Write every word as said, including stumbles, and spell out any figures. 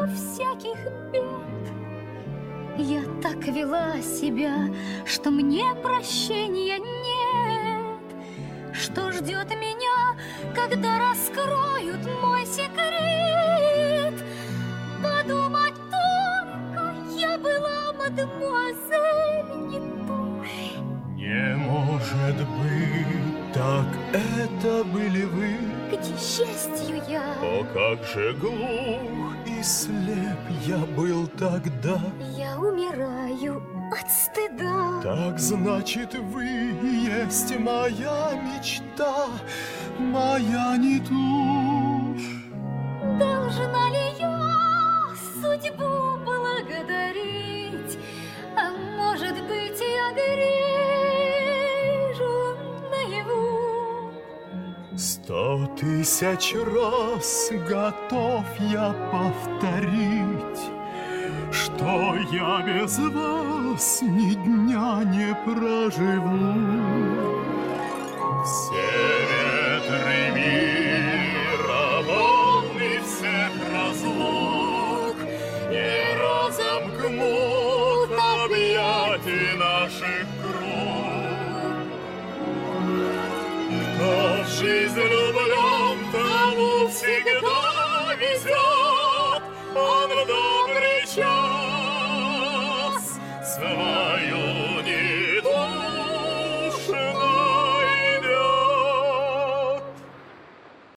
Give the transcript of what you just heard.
столько всяких бед. Я так вела себя, что мне прощения нет. Что ждет меня, когда раскроют мой секрет? Подумать только, я была мадемуазель Нетушь. Не может быть, так это были вы. Где счастью я? О, как же глух и слеп я был тогда. Я умираю от стыда. Так значит, вы есть моя мечта, моя Нетушь. Должна ли я судьбу благодарить? А может быть, я грежу наяву? Сто тысяч раз готов я повторить, что я без вас ни дня не проживу. Все ветры мира, волны всех разлук не разомкнут объятий наших круг. Кто в жизнь влюблен,